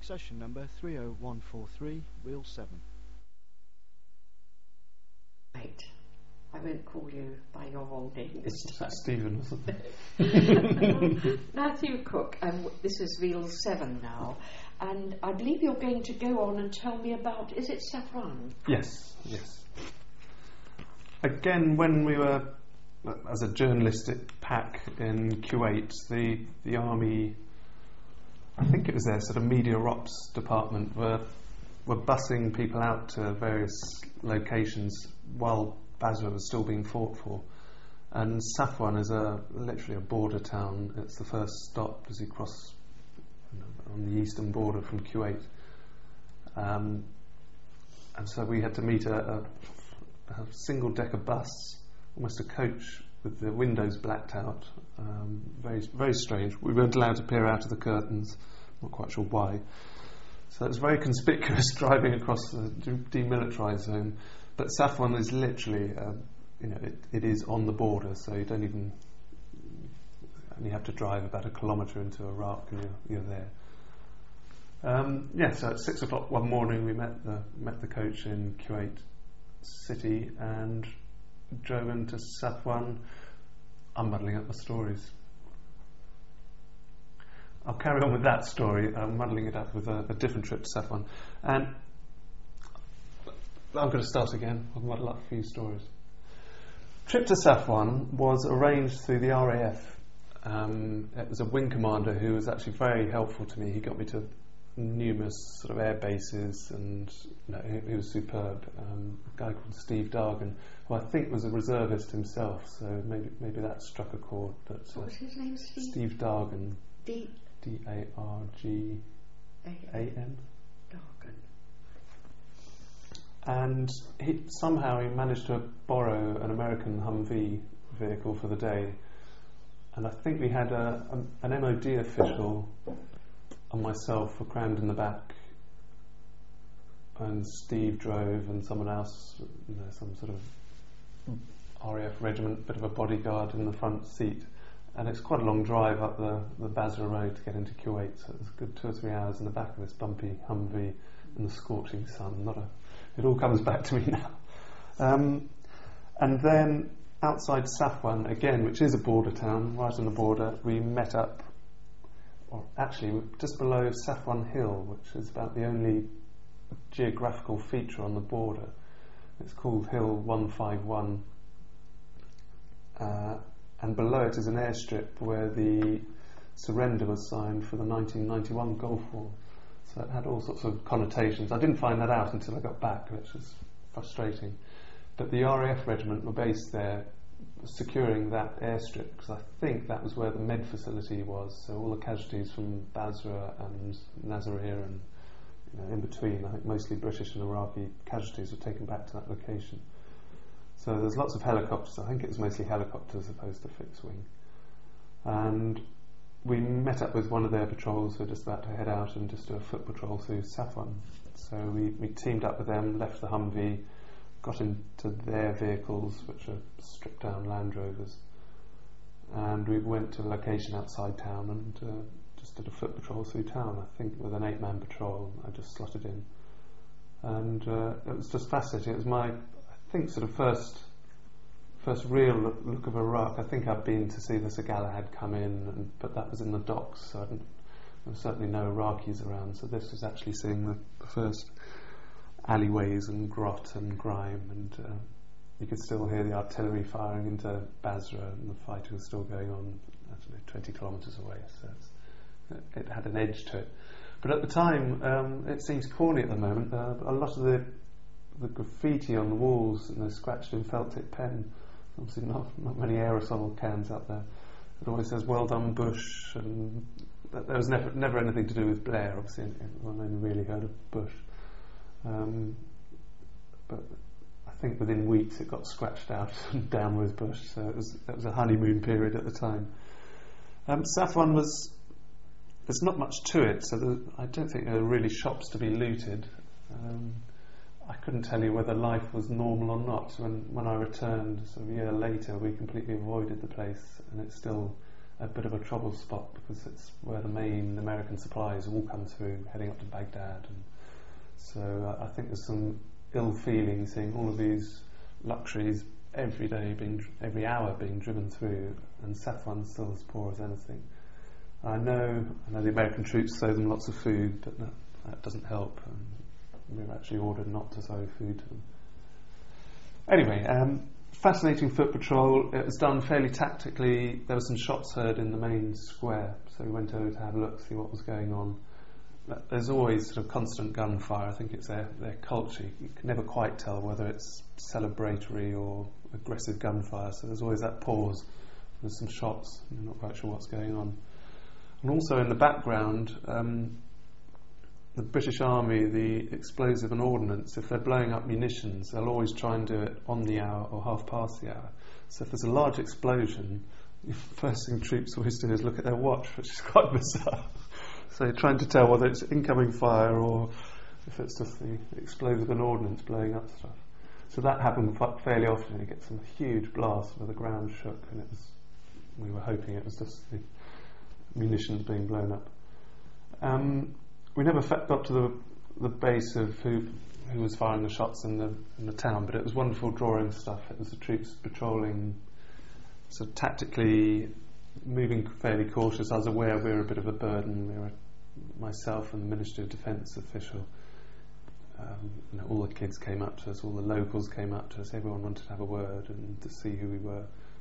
Session number 30143, Wheel 7. Right. I won't call you by your wrong name this time. Stephen, wasn't it? Matthew Cook, and this is Reel 7 now. And I believe you're going to go on and tell me about, is it Safwan? Yes. Again, when we were, as a journalistic pack in Kuwait, the army, I think it was their sort of media ops department, were bussing people out to various locations while Basra was still being fought for. And Safwan is literally a border town. It's the first stop as you cross on the eastern border from Kuwait. And so we had to meet a single-decker bus, almost a coach with the windows blacked out. Very, very strange. We weren't allowed to peer out of the curtains. Not quite sure why. So it was very conspicuous driving across the demilitarised zone. But Safwan is literally, it is on the border, so you don't even. You have to drive about a kilometre into Iraq, and you're there. So at 6 o'clock one morning, we met the coach in Kuwait City and drove into Safwan. I'm muddling up the stories. I'll carry on with that story. I'm muddling it up with a different trip to Safwan. And I'm going to start again. I'll muddle up a few stories. Trip to Safwan was arranged through the RAF. It was a wing commander who was actually very helpful to me. He got me to numerous sort of air bases, and he was superb. A guy called Steve Dargan, who I think was a reservist himself, so maybe that struck a chord. But what was his name? Steve Dargan. D-A-R-G-A-N. Dargan. And somehow he managed to borrow an American Humvee vehicle for the day. And I think we had an MOD official and myself were crammed in the back, and Steve drove, and someone else, some sort of RAF regiment, bit of a bodyguard in the front seat. And it's quite a long drive up the Basra road to get into Kuwait, so it was a good 2 or 3 hours in the back of this bumpy Humvee in the scorching sun. It all comes back to me now. And then outside Safwan, again, which is a border town, right on the border, we met up, or actually just below Safwan Hill, which is about the only geographical feature on the border. It's called Hill 151. And below it is an airstrip where the surrender was signed for the 1991 Gulf War. So it had all sorts of connotations. I didn't find that out until I got back, which was frustrating. But the RAF regiment were based there, securing that airstrip, because I think that was where the med facility was. So all the casualties from Basra and Nasiriyah and in between, I think mostly British and Iraqi casualties were taken back to that location. So there's lots of helicopters. I think it was mostly helicopters as opposed to fixed wing. And we met up with one of their patrols who were just about to head out and just do a foot patrol through Safwan. So we teamed up with them, left the Humvee, got into their vehicles, which are stripped down Land Rovers, and we went to a location outside town and just did a foot patrol through town, I think with an 8-man patrol. I just slotted in, and it was just fascinating. It was my, I think, sort of first real look of Iraq. I think I'd been to see the Sir Galahad come in, but that was in the docks, so there were certainly no Iraqis around, so this was actually seeing the first alleyways and grot and grime, and you could still hear the artillery firing into Basra, and the fighting was still going on, I don't know, 20 kilometres away, so it had an edge to it. But at the time, it seems corny at the moment, a lot of the graffiti on the walls and the scratched in felt tip pen, obviously not many aerosol cans out there. It always says "Well done, Bush," and there was never anything to do with Blair. Obviously, everyone only really heard of Bush. But I think within weeks it got scratched out and down with Bush. So it was a honeymoon period at the time. Safwan there's not much to it, so I don't think there were really shops to be looted. I couldn't tell you whether life was normal or not. When I returned, sort of a year later, we completely avoided the place, and it's still a bit of a trouble spot because it's where the main American supplies all come through, heading up to Baghdad. And so I think there's some ill feeling seeing all of these luxuries every day, every hour being driven through, and Safwan's still as poor as anything. I know the American troops throw them lots of food, but that doesn't help. We were actually ordered not to throw food to them. Anyway, fascinating foot patrol. It was done fairly tactically. There were some shots heard in the main square, so we went over to have a look, see what was going on. There's always sort of constant gunfire. I think it's their culture. You can never quite tell whether it's celebratory or aggressive gunfire, so there's always that pause. There's some shots, you're not quite sure what's going on. And also in the background, the British Army, the explosive and ordnance, if they're blowing up munitions, they'll always try and do it on the hour or half past the hour. So if there's a large explosion, the first thing troops always do is look at their watch, which is quite bizarre. So you're trying to tell whether it's incoming fire or if it's just the explosive and ordnance blowing up stuff. So that happened fairly often. You get some huge blasts where the ground shook, and we were hoping it was just the munitions being blown up. We never got to the base of who was firing the shots in the town, but it was wonderful drawing stuff. It was the troops patrolling, so tactically moving fairly cautious. I was aware we were a bit of a burden. Myself and the Ministry of Defence official. All the kids came up to us, all the locals came up to us. Everyone wanted to have a word and to see who we were.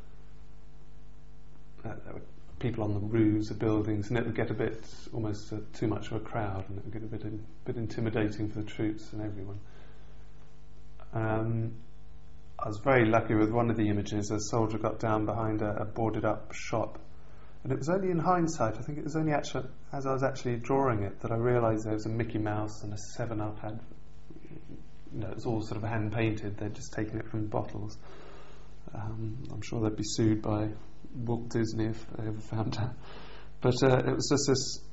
There were people on the roofs of buildings, and it would get almost too much of a crowd, and it would get a bit intimidating for the troops and everyone. I was very lucky with one of the images. A soldier got down behind a boarded up shop, and it was only in hindsight, I think it was only actually as I was actually drawing it, that I realised there was a Mickey Mouse and a 7-Up ad. It was all sort of hand painted. They'd just taken it from bottles. I'm sure they'd be sued by Walt Disney if they ever found out. But it was just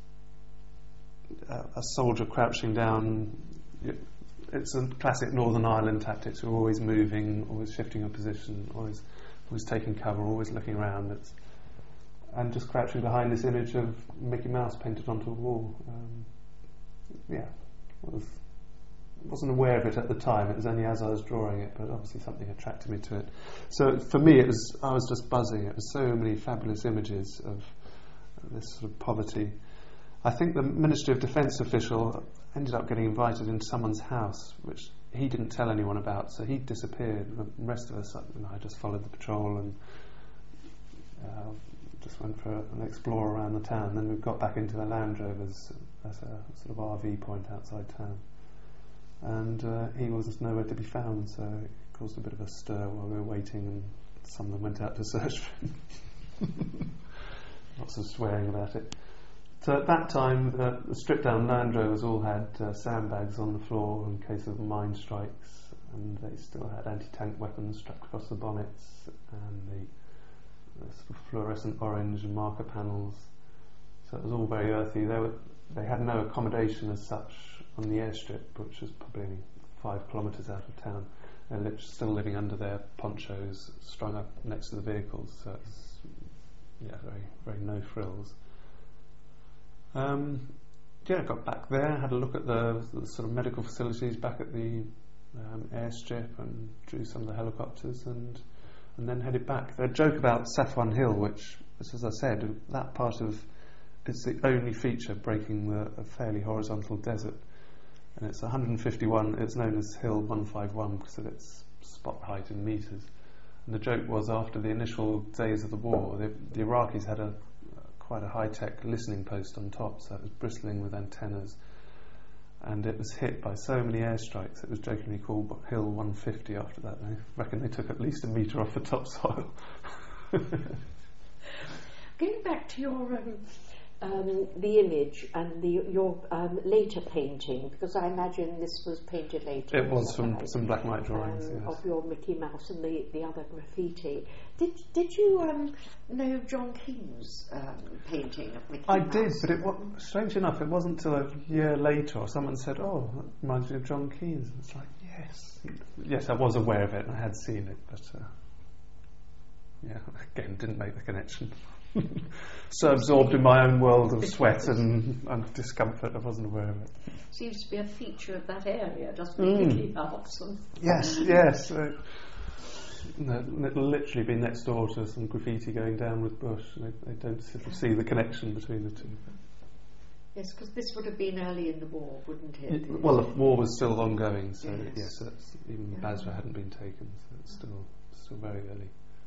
a soldier crouching down. It's a classic Northern Ireland tactics. You're always moving, always shifting your position, always taking cover, always looking around. And just crouching behind this image of Mickey Mouse painted onto a wall. Wasn't aware of it at the time. It was only as I was drawing it, but obviously something attracted me to it. So for me, I was just buzzing. It was so many fabulous images of this sort of poverty. I think the Ministry of Defence official ended up getting invited into someone's house, which he didn't tell anyone about, so he disappeared. The rest of us, I just followed the patrol and just went for an explore around the town. Then we got back into the Land Rovers as a sort of RV point outside town. And he was nowhere to be found, so it caused a bit of a stir while we were waiting, and some of them went out to search for him. Lots of swearing about it. So at that time, the stripped down Land Rovers all had sandbags on the floor in case of mine strikes, and they still had anti-tank weapons strapped across the bonnets, and the sort of fluorescent orange marker panels. So it was all very earthy. They had no accommodation as such on the airstrip, which was probably only 5 kilometres out of town. They're still living under their ponchos, strung up next to the vehicles. So it's very, very no frills. I got back there, had a look at the sort of medical facilities back at the airstrip, and drew some of the helicopters, and then headed back. They joke about Safwan Hill, which, as I said, that part of it's the only feature breaking a fairly horizontal desert, and it's 151. It's known as Hill 151 because of its spot height in metres. And the joke was, after the initial days of the war, the Iraqis had quite a high-tech listening post on top, so it was bristling with antennas, and it was hit by so many airstrikes it was jokingly called Hill 150 after that. I reckon they took at least a metre off the topsoil. Going back to your the image and your later painting, because I imagine this was painted later. It was from some black and white drawings, yes. Of your Mickey Mouse and the other graffiti. Did you know John King's painting of Mickey Mouse? I did, but strange enough, it wasn't until a year later or someone said, "Oh, that reminds me of John Keane." It's like, yes, I was aware of it and I had seen it, but again, didn't make the connection. so absorbed in my own world of sweat and discomfort, I wasn't aware of it. Seems to be a feature of that area, doesn't it? Italy Hudson. Yes. It'll literally be next door to some graffiti going down with Bush. They don't sort of see the connection between the two. Yes, because this would have been early in the war, wouldn't it? Well, the war was still ongoing, so yes, even Basra hadn't been taken, so it's still very early.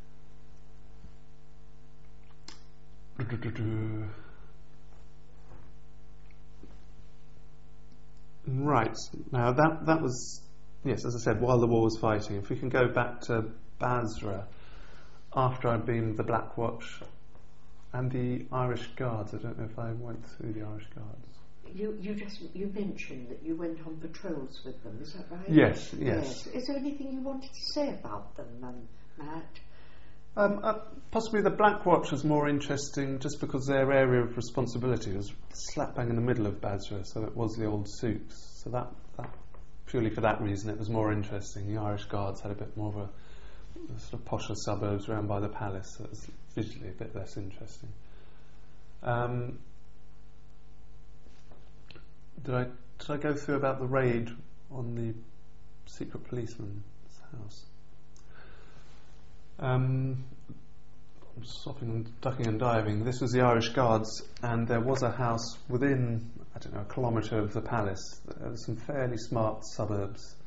Right, now that was, yes, as I said, while the war was fighting. If we can go back to Basra, after I'd been with the Black Watch and the Irish Guards. I don't know if I went through the Irish Guards. You mentioned that you went on patrols with them, is that right? Yes. Is there anything you wanted to say about them, Matt? Possibly the Black Watch was more interesting just because their area of responsibility was slap bang in the middle of Basra, so it was the old souks. So that purely for that reason it was more interesting. The Irish Guards had a bit more of a sort of posher suburbs around by the palace, so it was visually a bit less interesting. Did I go through about the raid on the secret policeman's house? I'm stopping and ducking and diving. This was the Irish Guards, and there was a house within, I don't know, a kilometre of the palace. There were some fairly smart suburbs.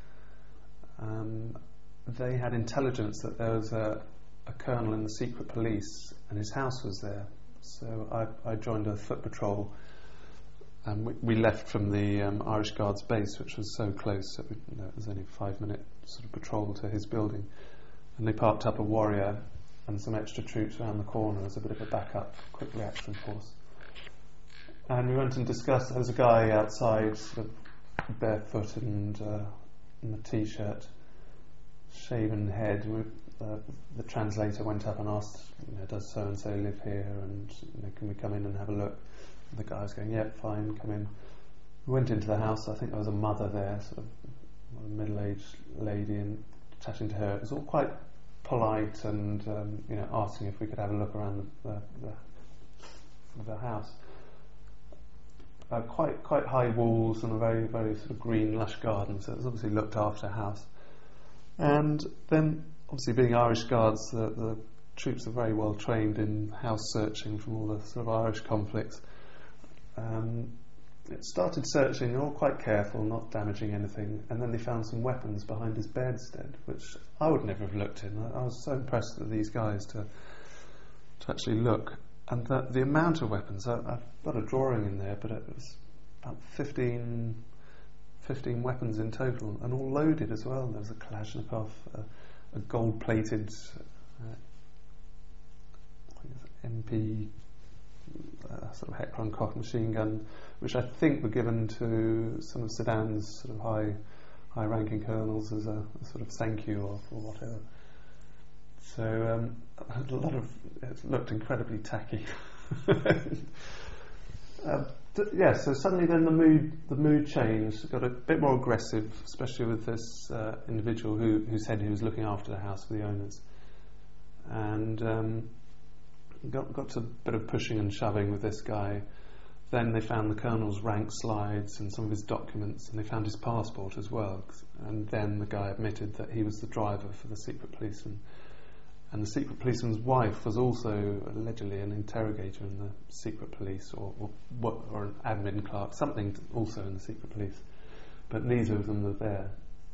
They had intelligence that there was a colonel in the secret police, and his house was there. So I joined a foot patrol. We left from the Irish Guards base, which was so close that it was only a 5-minute sort of patrol to his building. And they parked up a warrior and some extra troops around the corner as a bit of a backup, quick reaction force. And we went and discussed. There was a guy outside, sort of barefoot and in a t-shirt, shaven head. The translator went up and asked, does so and so live here, and can we come in and have a look? And the guy was going, yep, fine, come in. We went into the house. I think there was a mother there, sort of a middle-aged lady, and chatting to her. It was all quite polite and asking if we could have a look around the house. Quite high walls and a very, very sort of green, lush garden, so it was obviously looked after house. And then, obviously being Irish Guards, the troops are very well trained in house searching from all the sort of Irish conflicts. It started searching, all quite careful, not damaging anything, and then they found some weapons behind his bedstead, which I would never have looked in. I was so impressed with these guys to actually look. And the amount of weapons, I've got a drawing in there, but it was about 15 weapons in total, and all loaded as well. There was a Kalashnikov, a gold-plated MP, sort of Heckler & Koch machine gun, which I think were given to some of Saddam's sort of high-ranking colonels as a sort of thank you or whatever. So a lot of it looked incredibly tacky. So suddenly then the mood changed. Got a bit more aggressive, especially with this individual who said he was looking after the house for the owners, and got to a bit of pushing and shoving with this guy. Then they found the colonel's rank slides and some of his documents, and they found his passport as well. And then the guy admitted that he was the driver for the secret policeman. And the secret policeman's wife was also allegedly an interrogator in the secret police, or an admin clerk, something also in the secret police. But neither of them were there.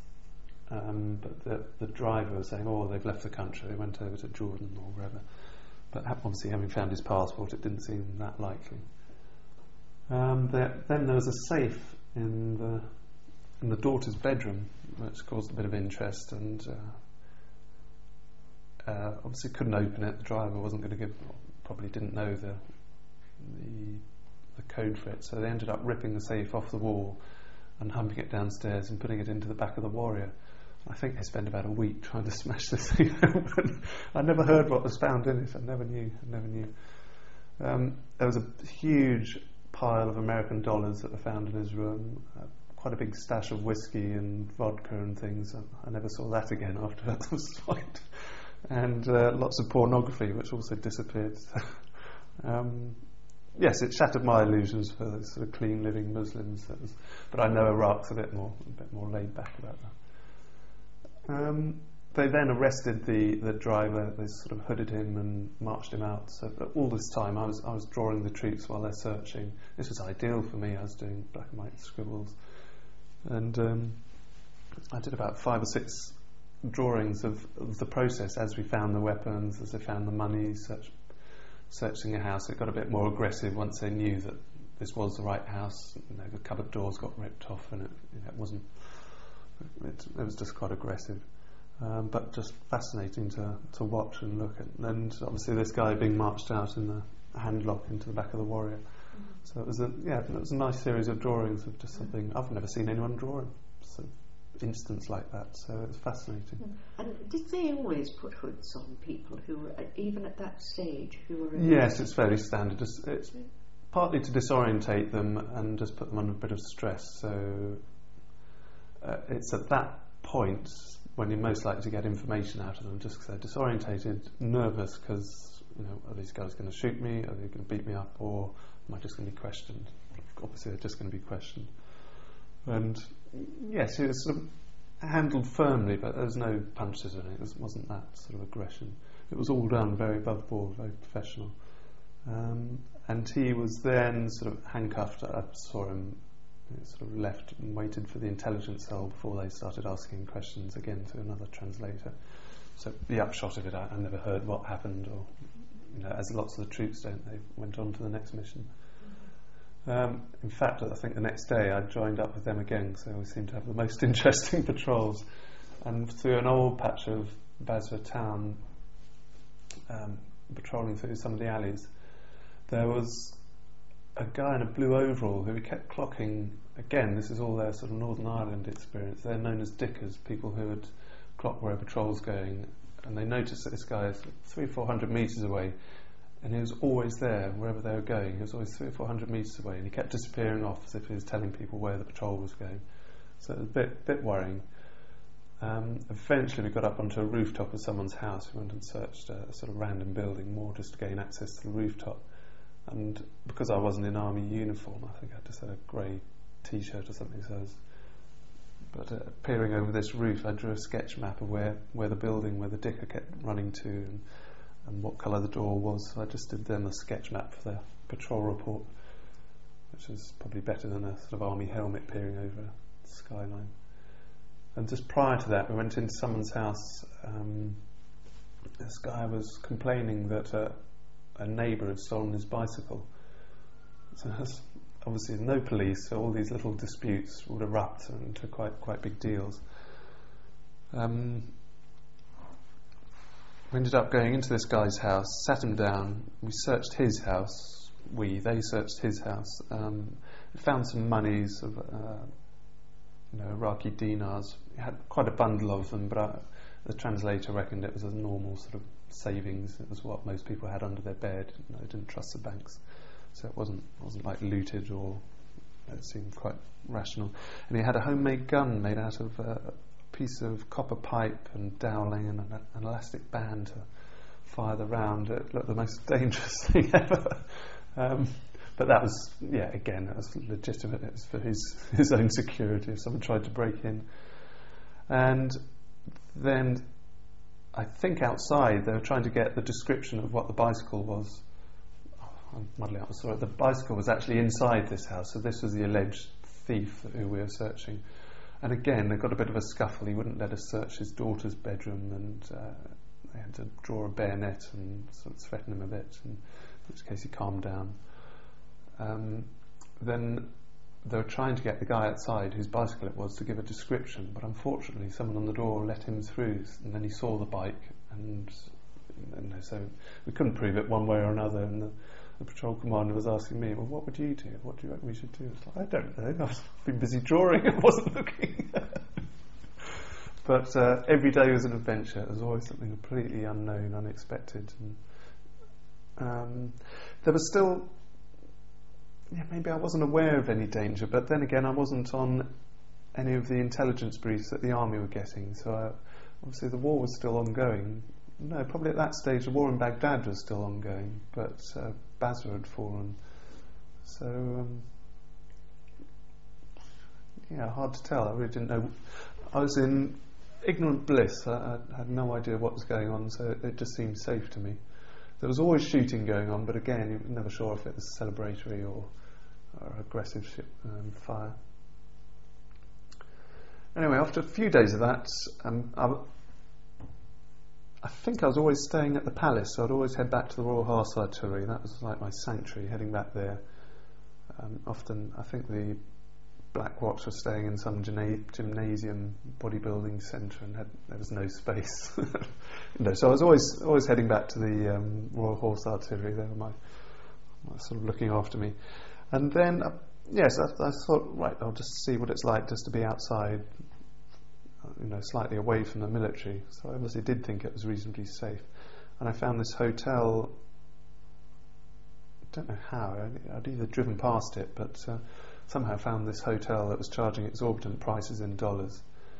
But the driver was saying, they've left the country, they went over to Jordan or wherever. But obviously, having found his passport, it didn't seem that likely. Then there was a safe in the daughter's bedroom, which caused a bit of interest, and obviously couldn't open it. The driver wasn't going to probably didn't know the code for it, so they ended up ripping the safe off the wall and humping it downstairs and putting it into the back of the Warrior. I think they spent about a week trying to smash this thing open. I never heard what was found in it. I never knew. There was a huge pile of American dollars that were found in his room, quite a big stash of whiskey and vodka and things. I never saw that again after that was fight. And lots of pornography, which also disappeared. Yes, it shattered my illusions for the sort of clean living Muslims. But I know Iraq's a bit more laid back about that. They then arrested the driver. They sort of hooded him and marched him out. So all this time I was drawing the troops while they're searching. This was ideal for me. I was doing black and white scribbles, and I did about 5 or 6 drawings of the process as we found the weapons, as they found the money, searching a house. It got a bit more aggressive once they knew that this was the right house. The cupboard doors got ripped off, and it wasn't. It was just quite aggressive. But just fascinating to watch and look at. And obviously this guy being marched out in the handlock into the back of the Warrior. Mm-hmm. So it was a nice series of drawings of just something I've never seen anyone draw in instance like that. So it was fascinating. And did they always put hoods on people who were, even at that stage, who were... Yes, it's fairly standard. It's partly to disorientate them and just put them under a bit of stress. So it's at that point when you're most likely to get information out of them, just because they're disorientated, nervous, because are these guys going to shoot me? Are they going to beat me up? Or am I just going to be questioned? Obviously they're just going to be questioned. And yes, it was sort of handled firmly, but there was no punches in it. It wasn't that sort of aggression. It was all done very above board, very professional. And he was then sort of handcuffed. I saw him sort of left and waited for the intelligence cell before they started asking questions again to another translator. So the upshot of it, I never heard what happened, or as lots of the troops don't, they went on to the next mission. In fact, I think the next day I joined up with them again, so we seemed to have the most interesting patrols. And through an old patch of Basra town, patrolling through some of the alleys, there was a guy in a blue overall who kept clocking. Again, this is all their sort of Northern Ireland experience. They're known as dickers, people who would clock where a patrol's going, and they noticed that this guy is 300-400 metres away, and he was always there wherever they were going. He was always 300 or 400 metres away, and he kept disappearing off as if he was telling people where the patrol was going. So it was a bit worrying. Eventually we got up onto a rooftop of someone's house. We went and searched a sort of random building, more just to gain access to the rooftop. And because I wasn't in army uniform, I think I just had a grey t-shirt or something, but peering over this roof, I drew a sketch map of where the building, where the dicker kept running to, and what colour the door was. So I just did them a sketch map for the patrol report, which is probably better than a sort of army helmet peering over the skyline. And just prior to that, we went into someone's house. This guy was complaining that a neighbour had stolen his bicycle. So there's obviously no police, so all these little disputes would erupt into quite big deals. We ended up going into this guy's house, sat him down, we searched his house. They searched his house. We found some monies of Iraqi dinars. We had quite a bundle of them, but the translator reckoned it was a normal sort of savings. It was what most people had under their bed. They didn't trust the banks, so it wasn't like looted, or it seemed quite rational. And he had a homemade gun made out of a piece of copper pipe and dowling and an elastic band to fire the round. It looked the most dangerous thing ever. But that was, again, that was legitimate. It was for his own security if someone tried to break in. And then I think outside they were trying to get the description of what the bicycle was. I'm muddling up, sorry. The bicycle was actually inside this house, so this was the alleged thief who we were searching. And again, they got a bit of a scuffle. He wouldn't let us search his daughter's bedroom, and they had to draw a bayonet and sort of threaten him a bit, in which case he calmed down. Then they were trying to get the guy outside whose bicycle it was to give a description, but unfortunately someone on the door let him through, and then he saw the bike, and so we couldn't prove it one way or another. And the patrol commander was asking me, well, what would you do? What do you reckon we should do? I was like, I don't know, I've been busy drawing, I wasn't looking. But every day was an adventure. There was always something completely unknown, unexpected. And there was still, maybe I wasn't aware of any danger, but then again I wasn't on any of the intelligence briefs that the army were getting, so obviously the war was still ongoing. no, probably at that stage the war in Baghdad was still ongoing, but Basra had fallen. So, yeah, hard to tell. I really didn't know. I was in ignorant bliss. I had no idea what was going on, so it just seemed safe to me. There was always shooting going on, but again, you were never sure if it was celebratory or aggressive fire. Anyway, after a few days of that, I think I was always staying at the palace, so I'd always head back to the Royal Horse Artillery. That was like my sanctuary, heading back there. Often, I think the Black Watch was staying in some gymnasium bodybuilding centre, and there was no space. So I was always heading back to the Royal Horse Artillery. They were my sort of looking after me. And then, yes, I thought, right, I'll just see what it's like just to be outside, slightly away from the military. So I obviously did think it was reasonably safe. And I found this hotel, I don't know how, I'd either driven past it, but somehow found this hotel that was charging exorbitant prices in dollars,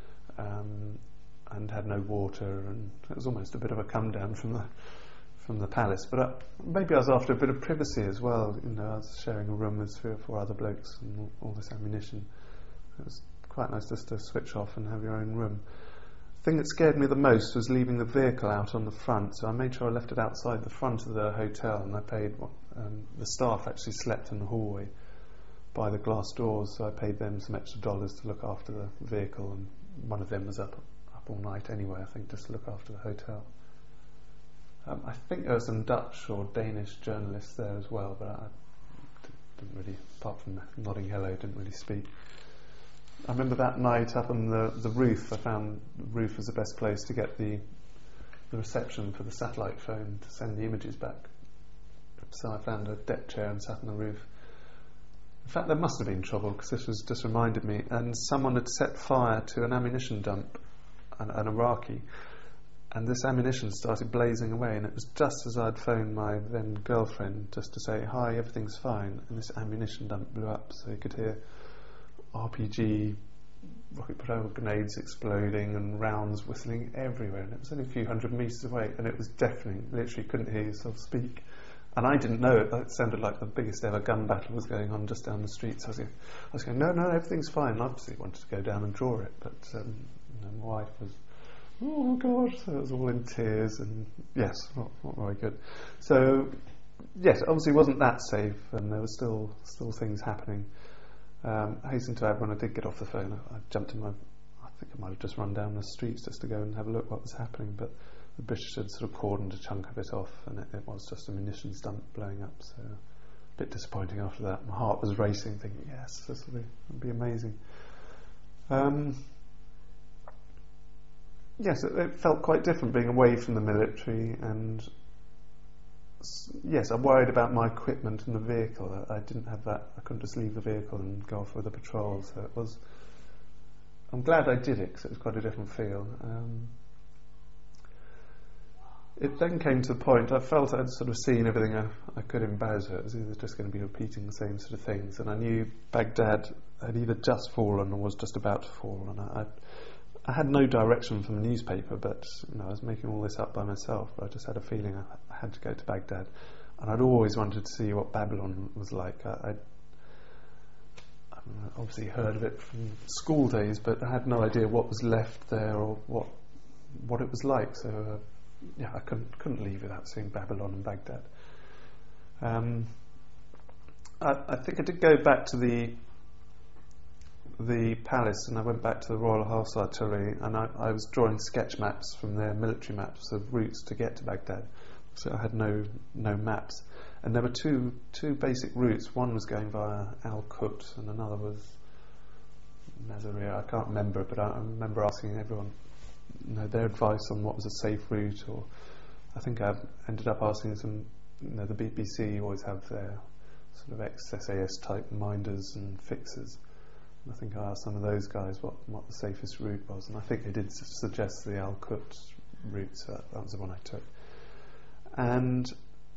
and had no water, and it was almost a bit of a come down from the palace. But maybe I was after a bit of privacy as well. I was sharing a room with 3 or 4 other blokes and all this ammunition. It was quite nice just to switch off and have your own room. The thing that scared me the most was leaving the vehicle out on the front, so I made sure I left it outside the front of the hotel, and I paid the staff actually slept in the hallway by the glass doors, so I paid them some extra dollars to look after the vehicle, and one of them was up all night anyway, I think, just to look after the hotel. I think there were some Dutch or Danish journalists there as well, but I didn't really, apart from nodding hello, didn't really speak. I remember that night up on the roof, I found the roof was the best place to get the reception for the satellite phone to send the images back. So I found a deck chair and sat on the roof. In fact, there must have been trouble, because this was just reminded me, and someone had set fire to an ammunition dump, an Iraqi, and this ammunition started blazing away, and it was just as I'd phoned my then girlfriend just to say, hi, everything's fine, and this ammunition dump blew up, so you could hear RPG rocket propelled grenades exploding and rounds whistling everywhere, and it was only a few hundred metres away, and it was deafening. Literally couldn't hear yourself speak, and I didn't know it. It sounded like the biggest ever gun battle was going on just down the street. So I was going, no, everything's fine. And I obviously wanted to go down and draw it, but my wife was, oh God, so it was all in tears, and yes, not very good. So yes, obviously it wasn't that safe, and there were still things happening. I hasten to add, when I did get off the phone, I jumped in I think I might have just run down the streets just to go and have a look what was happening, but the British had sort of cordoned a chunk of it off, and it was just a munitions dump blowing up, so a bit disappointing after that. My heart was racing, thinking, yes, this will be amazing. Yes, it felt quite different being away from the military, and yes, I worried about my equipment and the vehicle. I didn't have that. I couldn't just leave the vehicle and go off with the patrol, so it was. I'm glad I did it, because it was quite a different feel. It then came to the point, I felt I'd sort of seen everything I could in Basra. It was either just going to be repeating the same sort of things, and I knew Baghdad had either just fallen or was just about to fall, and I had no direction from the newspaper, but I was making all this up by myself. But I just had a feeling I had to go to Baghdad, and I'd always wanted to see what Babylon was like. I obviously heard of it from school days, but I had no idea what was left there or what it was like. So I couldn't leave without seeing Babylon and Baghdad. I think I did go back to the palace, and I went back to the Royal Horse Artillery, and I was drawing sketch maps from their military maps of routes to get to Baghdad. So I had no maps, and there were two basic routes. One was going via Al-Qut, and another was Nazariya. I can't remember, but I remember asking everyone their advice on what was a safe route, or I think I ended up asking some. The BBC always have their sort of ex-SAS type minders and fixers. I think I asked some of those guys what the safest route was, and I think they did suggest the Al-Qut route, so that was the one I took. And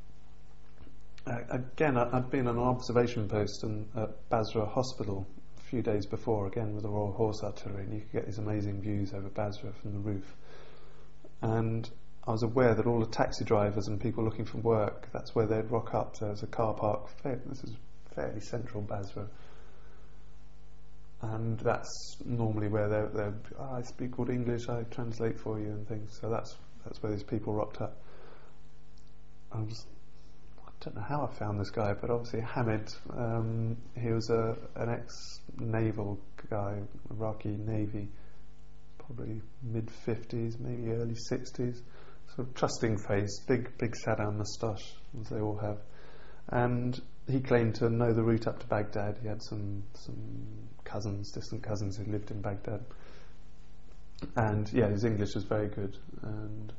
again, I'd been on an observation post at Basra Hospital a few days before, again with the Royal Horse Artillery, and you could get these amazing views over Basra from the roof. And I was aware that all the taxi drivers and people looking for work, that's where they'd rock up. So there's a car park. This is fairly central Basra. And that's normally where they're I speak good English, I translate for you and things. So that's where these people rocked up. I don't know how I found this guy, but obviously Hamid, he was an ex-naval guy, Iraqi Navy, probably mid-50s, maybe early 60s, sort of trusting face, big Saddam moustache, as they all have. And he claimed to know the route up to Baghdad. He had some cousins, distant cousins, who lived in Baghdad. And yeah, his English was very good. And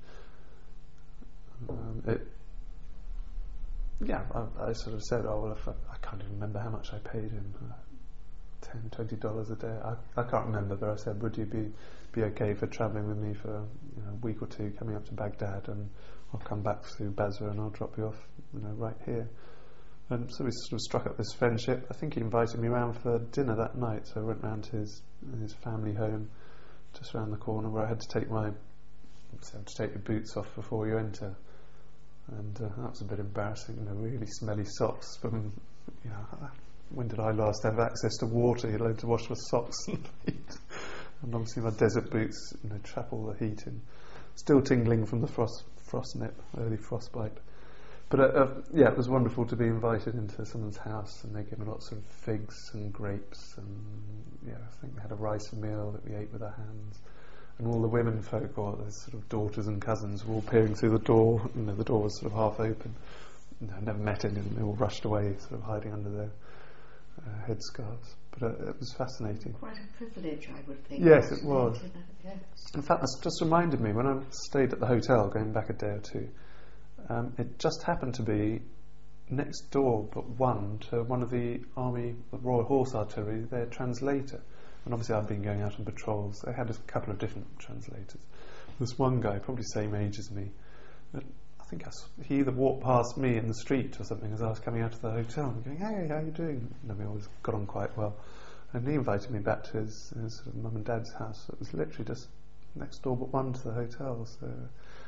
I sort of said, oh, well, I can't even remember how much I paid him, $10, $20 a day. I can't remember, but I said, would you be okay for travelling with me for a week or two, coming up to Baghdad, and I'll come back through Basra and I'll drop you off, right here. And so we sort of struck up this friendship. I think he invited me around for dinner that night, so I went round to his family home, just round the corner, where I had to take your boots off before you enter. And that was a bit embarrassing, really smelly socks from, when did I last have access to water? You're allowed to wash with socks and feet. And obviously my desert boots, trap all the heat in. Still tingling from the frost nip, early frostbite. But it was wonderful to be invited into someone's house, and they gave me lots of figs and grapes, and I think we had a rice meal that we ate with our hands. And all the women folk, or their sort of daughters and cousins, were all peering through the door. The door was sort of half open. I never met any of them. They all rushed away, sort of hiding under their headscarves. But it was fascinating. Quite a privilege, I would think. Yes, it was. Yes. In fact, that's just reminded me, when I stayed at the hotel, going back a day or two, it just happened to be next door but one to one of the Royal Horse Artillery, their translator. And obviously I'd been going out on patrols. They had a couple of different translators. This one guy, probably same age as me, I think he either walked past me in the street or something as I was coming out of the hotel, and going, hey, how you doing? And we always got on quite well. And he invited me back to his sort of mum and dad's house. It was literally just next door but one to the hotel. So